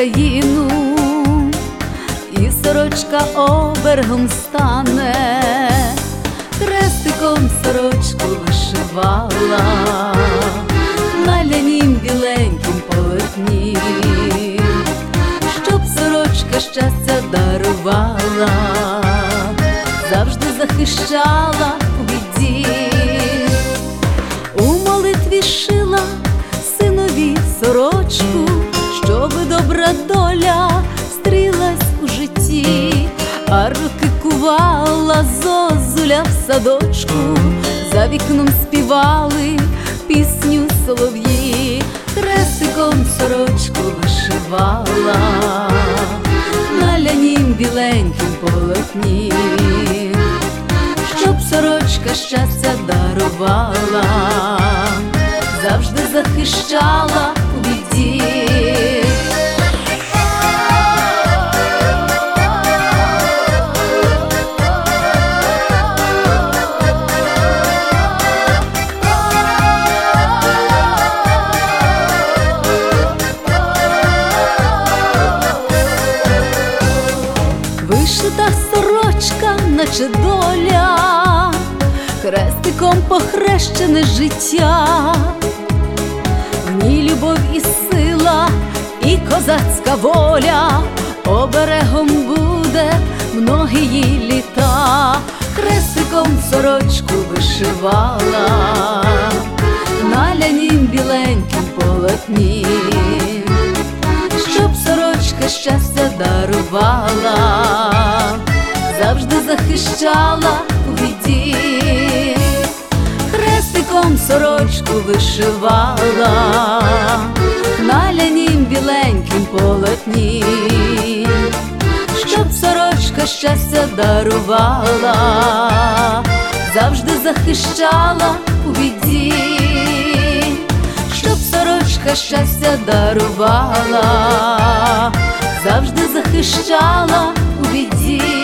Україну, і сорочка оберегом стане, хрестиком сорочку вишивала на лянім біленькім полотні, щоб сорочка щастя дарувала, завжди захищала у біді. У молитві шила синові сорочку, щоби добра доля стрілась у житті, а руки кувала зозуля в садочку, за вікном співали пісню солов'ї, хрестиком сорочку вишивала на лянім біленькім полотні, щоб сорочка щастя дарувала, завжди захищала у біді. Вишита сорочка, наче доля, хрестиком похрещене життя, в ній любов і сила, і козацька воля, оберегом буде многії літа. Хрестиком сорочку вишивала на лянім біленькім полотні, щоб сорочка щастя дарувала, завжди захищала у біді. Хрестиком сорочку вишивала на лянім біленькім полотні, щоб сорочка щастя дарувала, завжди захищала у біді. Щоб сорочка щастя дарувала, завжди захищала у біді.